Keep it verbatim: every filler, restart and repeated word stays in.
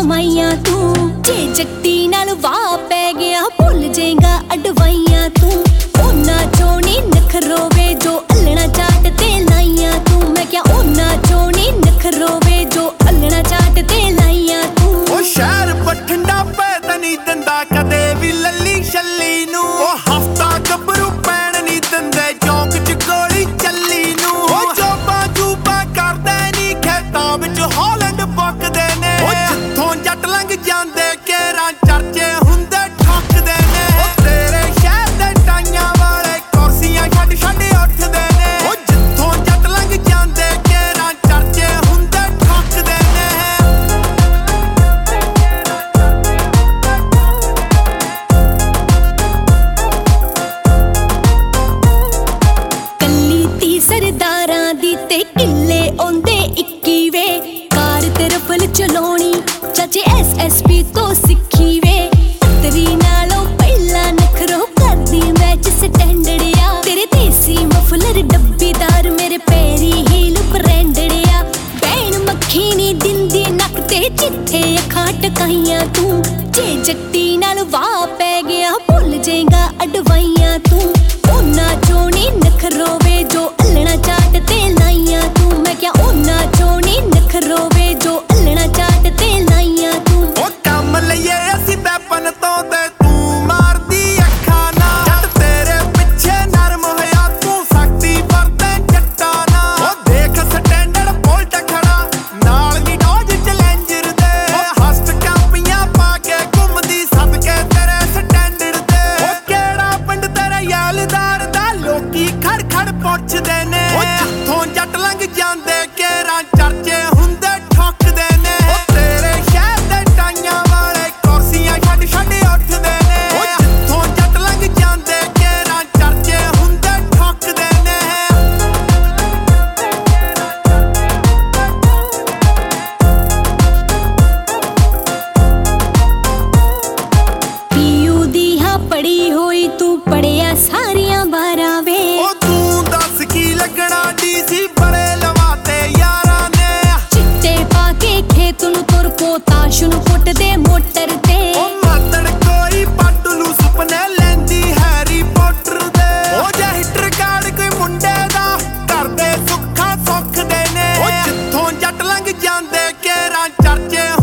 ਕਮਾਈਆਂ ਤੂੰ। ਜੇ ਜੱਟੀ ਨਾਲ ਵਾਹ ਪੈ ਗਿਆ ਭੁੱਲ ਜਾਏਗਾ ਅਡਵਾਈਆਂ ਤੂੰ। ਉਹਨਾਂ ਚੋਂ ਨੀ ਨਖਰੋਵੇ ਜੋ ਅਲਣਾ ਚਾਟ ਤੇ ਲਾਈਆਂ ਤੂੰ। ਮੈਂ ਕਿਹਾ ਉਹਨਾਂ ਚੋਂ ਨੀ ਨਖਰੋਵੇ ਜੋ ਅਲਣਾ ਚਾਟ ਤੇ ਲਾਈਆਂ ਤੂੰ। ਉਹ ਸ਼ਹਿਰ ਬਠਿੰਡਾ ਪੈਦਾ ਨਹੀਂ ਦਿੰਦਾ ਕਦੇ ਵੀ ਲੱਲੀ ਛੱਲੀ ਨੂੰ। ਉਹ ਹਫਤਾ ਗੱਭਰੂ ਪੈਣ ਨਹੀਂ ਦਿੰਦੇ ਚੌਂਕ ਚ ਗੋਲੀ ਚੱਲੀ ਨੂੰ। ਉਹ ਜੋਬਾਂ ਜੂਬਾਂ ਕਰਦੇ ਨਹੀਂ ਖੇਤਾਂ ਵਿੱਚ ਹਾਲੈਂਡ ਪੱਕਦੇ ਨੇ। ਉਹ ਜਿੱਥੋਂ ਜੱਟ ਲੰਘ ਜਾਂਦੇ ਕੇਰਾਂ ਚਰਚੇ ਹੁੰਦੇ ਠੱਕਦੇ ਨੇ। ਉਹ ਤੇਰੇ ਸ਼ਹਿਰ ਦੇ ਟਾਈਆਂ ਵਾਲੇ ਕੁਰਸੀਆਂ ਛੱਡ ਛੱਡ ਉੱਠਦੇ ਨੇ। ਉਹ ਜਿੱਥੋਂ ਜੱਟ ਲੰਘ ਜਾਂਦੇ ਕੇਰਾਂ ਚਰਚੇ ਹੁੰਦੇ ਠੱਕਦੇ ਨੇ। ਕੱਲੀ ਤੀ ਸਰਦਾਰਾਂ ਦੀ ਤੇ ਕਿੱਲੇ ਆਉਂਦੇ ਇੱਕੀ ਵੇ। ਕਾਰ ਤੇ ਰਫਲ ਚਲਾਉਣੀ ਚਾਚੇ ਐਸ ਐਸ ਪੀ ਤੋਂ ਸਿੱਖੀ ਵੇ। ਤੇਰੀ ਨਾਲੋਂ ਪਹਿਲਾਂ ਨਖਰੋ ਕਰਦੀ ਮੈਚ ਸਟੈਂਡਰਡ ਆ। ਤੇਰੇ ਦੇਸੀ ਮਫਲਰ ਡੱਬੀਦਾਰ ਮੇਰੇ ਪੈਰੀ ਹੀਲ ਬ੍ਰਾਂਡਡ ਆ। ਬੈਣ ਮੱਖੀ ਨੀ ਦਿੰਦੀ ਨੱਕ ਤੇ ਜਿੱਥੇ ਅੱਖਾਂ ਟਕਾਈਆਂ ਤੂੰ। ਜੇ ਜੱਟੀ ਨਾਲ ਵਾਹ ਪੈ ਗਿਆ ਭੁੱਲ ਜਾਏਗਾ ਅਡਵਾਈਆਂ ਤੂੰ। ਉਹਨਾਂ ਚੋਂ ਨੀ ਨਖਰੋਵੇ ਜੋ ਅਲਣਾ ਚਾਟ ਤੇ ਲਾਈਆਂ ਤੂੰ। ਮੈਂ ਕਿਹਾ ਉਹਨਾਂ ਚੋਂ ਨੀ ਨਖਰੋਵੇ ਜੋ ਅਲਣਾ ਚਾਟ ਤੇ ਲਾਈਆਂ ਤੂੰ। ਉਹ ਕੰਮ ਲਈਏ ਅਸੀਂ ਵੈਪਨ ਤੋਂ ਤੇ ਤੂੰ ਮਾਰਦੀ ਅੱਖਾਂ ਨਾਲ। ਜੱਟ ਤੇਰੇ ਪਿੱਛੇ ਨਰਮ ਹੋਇਆ ਤੂੰ ਸਖਤੀ ਵਰਤੇ ਜੱਟਾਂ ਨਾਲ। ਉਹ ਦੇਖ ਸਟੈਂਡਰਡ ਬੋਲਟ ਖੜਾ ਨਾਲ ਨੀ ਡੋਜ ਚੈਲੰਜਰ ਦੇ। ਉਹ ਹਸਤ ਕਾਪੀਆਂ ਪਾ ਕੇ ਘੁੰਮਦੀ ਸਦਕੇ ਤੇਰੇ ਸਟੈਂਡਰਡ ਦੇ। ਉਹ ਕਿਹੜਾ ਪਿੰਡ ਤੇਰੇ ਯਾਲਦਾਰ ਦਾ ਲੋਕੀ ਖੜ ਖੜ ਪੁੱਛਦੇ ਨੇ। ਉਹ ਜਿੱਥੋਂ ਜੱਟ ਲੰਘ ਜਾਂਦੇ ਕੇਰਾਂ ਚਰਚੇ ਹੁੰਦੇ ਠੱਕਦੇ ਨੇ। ਉਹ ਤੇਰੇ ਸ਼ਹਿਰ ਦੇ ਟਾਈਆਂ ਵਾਲੇ ਕੁਰਸੀਆਂ ਛੱਡ ਛੱਡ ਉੱਠਦੇ ਨੇ। ਉਹ ਜਿੱਥੋਂ ਜੱਟ ਲੰਘ ਜਾਂਦੇ ਕੇਰਾਂ ਚਰਚੇ ਹੁੰਦੇ ਠੱਕਦੇ ਨੇ। ਪੀਯੂ ਦੀ ਹਾਂ ਪੜੀ ਹੋਈ ਤੂੰ ਪੜਿਆ ਸਾਰੀਆਂ ਬਾਰਾਂ ਵੇ। ਉਹ ਤੂੰ ਦੱਸ ਕੀ ਲੱਗਣਾ ਡੀਸੀ ਬੜੇ ਲਵਾਤੇ ਯਾਰਾਂ ਨੇ। ਚਿੱਟੇ ਪਾ ਕੇ ਖੇਤ ਨੂੰ ਤੁਰ ਪੋਤਾਸ਼ ਨੂੰ ਫੁੱਟਦੇ ਮੋਟਰ ਤੇ। ਉਹ ਮਾਤੜ ਕੋਈ ਪੱਟ ਨੂੰ ਸੁਪਨੇ ਲੈਂਦੀ ਹੈਰੀ ਪੋਟਰ ਦੇ। ਉਹ ਜੇ ਹਿੱਟਰ ਕਾਰਡ ਕੋਈ ਮੁੰਡੇ ਦਾ ਕਰਦੇ ਸੁੱਖਾਂ ਸੁੱਖਦੇ ਨੇ। ਉਹ ਜਿੱਥੋਂ ਜੱਟ ਲੰਘ ਜਾਂਦੇ ਕੇਰਾਂ ਚਰਚੇ